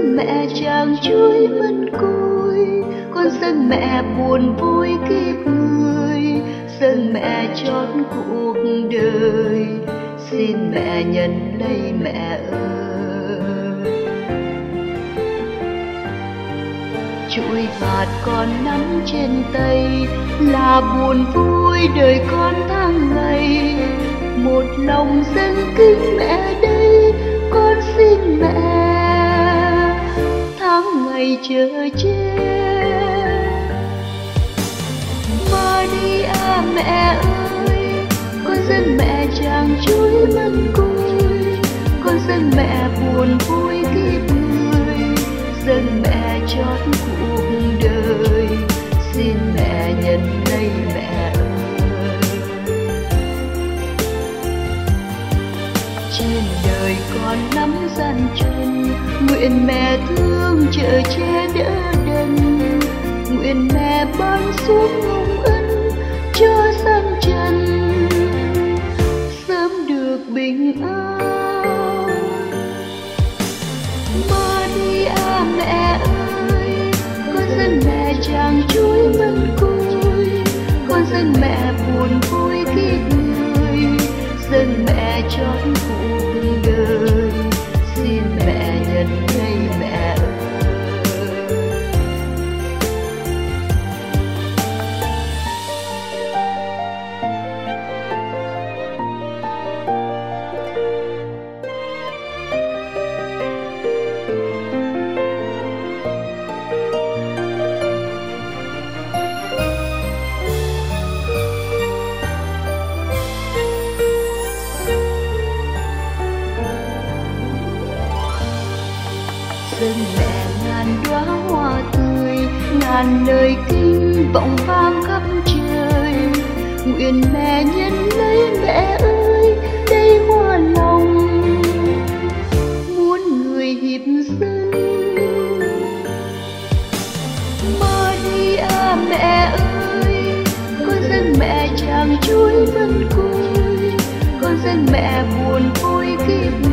dân mẹ chàng chuối mất côi, con dân mẹ buồn vui kiếp người, dân mẹ chót cuộc đời, xin mẹ nhận lấy mẹ ơi. Chuỗi hạt con nắm trên tay là buồn vui đời con tháng ngày, một lòng dân kính mẹ đây, con xin mẹ tháng ngày chờ che. Maria mẹ ơi, con dân mẹ chàng chuối mất côi, con dân mẹ buồn vui kiếp người, dân mẹ chót cuộc đời, xin mẹ nhận lấy mẹ ơi. Trên đời con lắm gian truân, nguyện mẹ thương chở che đỡ đần, nguyện mẹ ban xuống hồng ân cho gian trần sớm được bình an. Maria mẹ ơi, con dân mẹ chàng chuối mất côi, con dân mẹ buồn vui kiếp người, dân mẹ chót cuộc đời, xin mẹ nhận lấy mẹ ơi. Dân mẹ ngàn đóa hoa tươi, ngàn lời kinh vọng vang khắp trời, nguyện mẹ nhân lấy mẹ ơi đây hoa lòng muôn người hiệp dân. Maria mẹ ơi, con dân mẹ chàng chuối mất côi, con dân mẹ buồn vui kiếp